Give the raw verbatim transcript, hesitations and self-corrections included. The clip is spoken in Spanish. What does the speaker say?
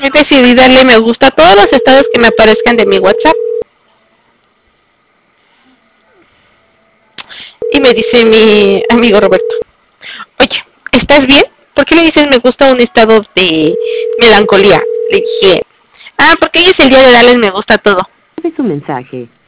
que decidí darle me gusta a todos los estados que me aparezcan de mi WhatsApp. Y me dice mi amigo Roberto, oye, ¿estás bien? ¿Por qué le dices me gusta un estado de melancolía? Le dije, ah, porque hoy es el día de darles me gusta a todo. Ve tu mensaje.